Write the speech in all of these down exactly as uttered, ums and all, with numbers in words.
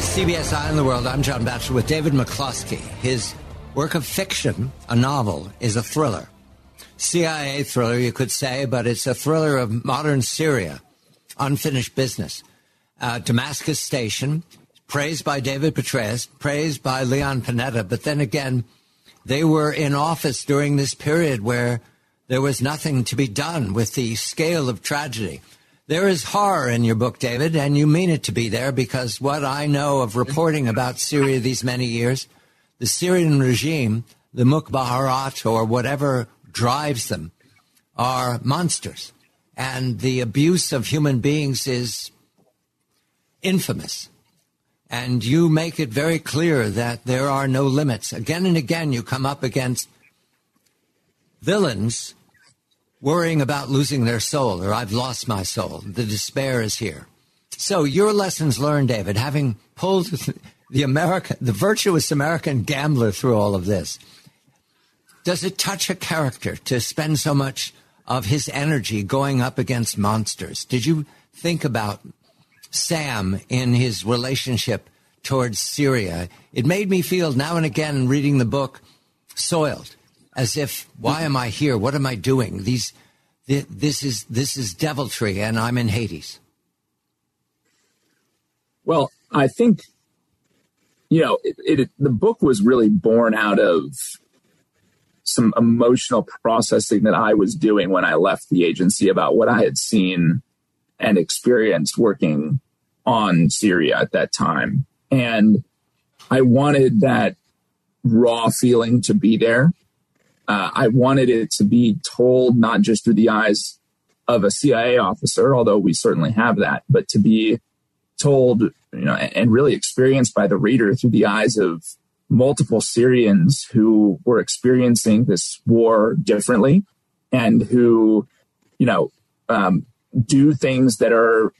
C B S Eye on the World. I'm John Batchelor with David McCloskey. His work of fiction, a novel, is a thriller. C I A thriller, you could say, but it's a thriller of modern Syria, unfinished business. Uh, Damascus Station, praised by David Petraeus, praised by Leon Panetta, but then again, they were in office during this period where there was nothing to be done with the scale of tragedy. There is horror in your book, David, and you mean it to be there because what I know of reporting about Syria these many years, the Syrian regime, the Mukhabarat or whatever drives them, are monsters. And the abuse of human beings is infamous. And you make it very clear that there are no limits. Again and again, you come up against villains worrying about losing their soul, or I've lost my soul. The despair is here. So your lessons learned, David, having pulled the American, the virtuous American gambler through all of this, does it touch a character to spend so much of his energy going up against monsters? Did you think about Sam in his relationship towards Syria? It made me feel now and again reading the book soiled. As if, why am I here? What am I doing? These, th- this is this is deviltry, and I'm in Hades. Well, I think, you know, it, it, the book was really born out of some emotional processing that I was doing when I left the agency about what I had seen and experienced working on Syria at that time. And I wanted that raw feeling to be there. Uh, I wanted it to be told not just through the eyes of a C I A officer, although we certainly have that, but to be told, you know, and really experienced by the reader through the eyes of multiple Syrians who were experiencing this war differently and who, you know, um, do things that are,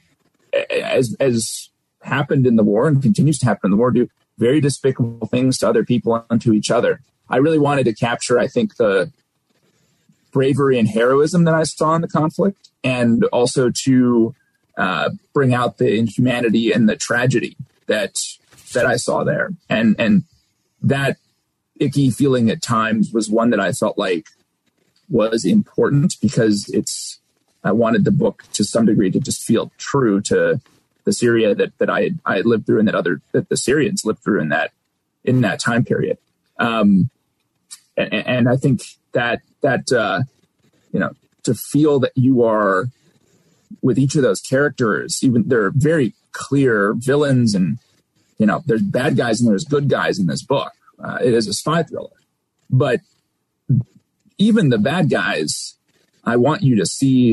as as happened in the war and continues to happen in the war, do very despicable things to other people and to each other. I really wanted to capture, I think, the bravery and heroism that I saw in the conflict, and also to uh, bring out the inhumanity and the tragedy that that I saw there. And and that icky feeling at times was one that I felt like was important because it's I wanted the book to some degree to just feel true to the Syria that that I had, I had lived through and that other that the Syrians lived through in that in that time period. Um, And, and I think that, that uh, you know, to feel that you are with each of those characters, even they're very clear villains and, you know, there's bad guys and there's good guys in this book. Uh, it is a spy thriller. But even the bad guys, I want you to see,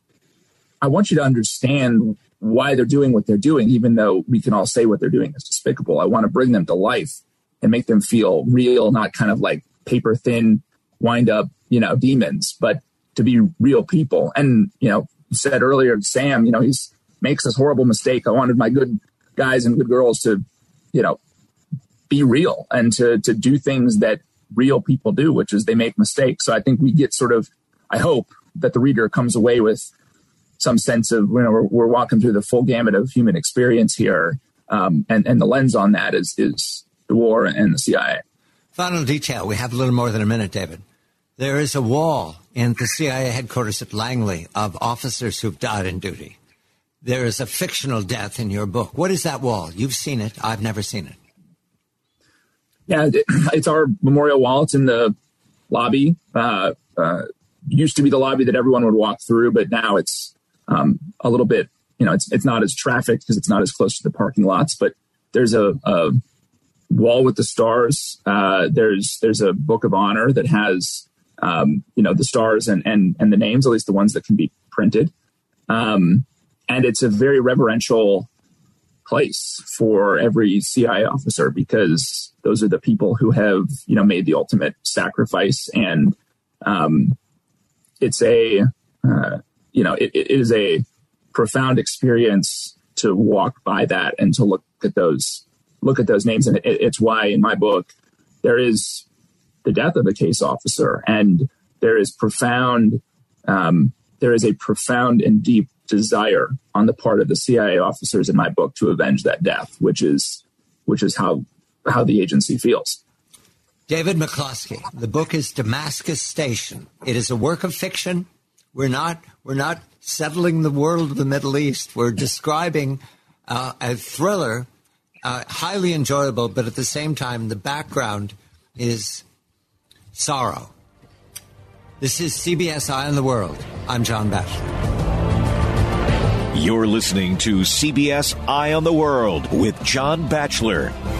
I want you to understand why they're doing what they're doing, even though we can all say what they're doing is despicable. I want to bring them to life and make them feel real, not kind of like paper thin, wind up, you know, demons, but to be real people. And, you know, you said earlier, Sam, you know, he's makes this horrible mistake. I wanted my good guys and good girls to, you know, be real and to, to do things that real people do, which is they make mistakes. So I think we get sort of, I hope that the reader comes away with some sense of, you know, we're, we're walking through the full gamut of human experience here. Um, and, and the lens on that is, is the war and the C I A. Final detail. We have a little more than a minute, David. There is a wall in the C I A headquarters at Langley of officers who've died in duty. There is a fictional death in your book. What is that wall? You've seen it. I've never seen it. Yeah, it's our memorial wall. It's in the lobby. Uh, uh, used to be the lobby that everyone would walk through, but now it's um, a little bit, you know, it's it's not as trafficked because it's not as close to the parking lots, but there's a, a wall with the stars. Uh, there's there's a book of honor that has, um, you know, the stars and, and, and the names, at least the ones that can be printed. Um, and it's a very reverential place for every C I A officer because those are the people who have, you know, made the ultimate sacrifice. And um, it's a, uh, you know, it, it is a profound experience to walk by that and to look at those, look at those names. And it, it's why in my book, there is the death of a case officer and there is profound, um, there is a profound and deep desire on the part of the C I A officers in my book to avenge that death, which is which is how how the agency feels. David McCloskey, the book is Damascus Station. It is a work of fiction. We're not we're not settling the world of the Middle East. We're describing uh, a thriller, uh, highly enjoyable, but at the same time, the background is sorrow. This is C B S Eye on the World. I'm John Batchelor. You're listening to C B S Eye on the World with John Batchelor.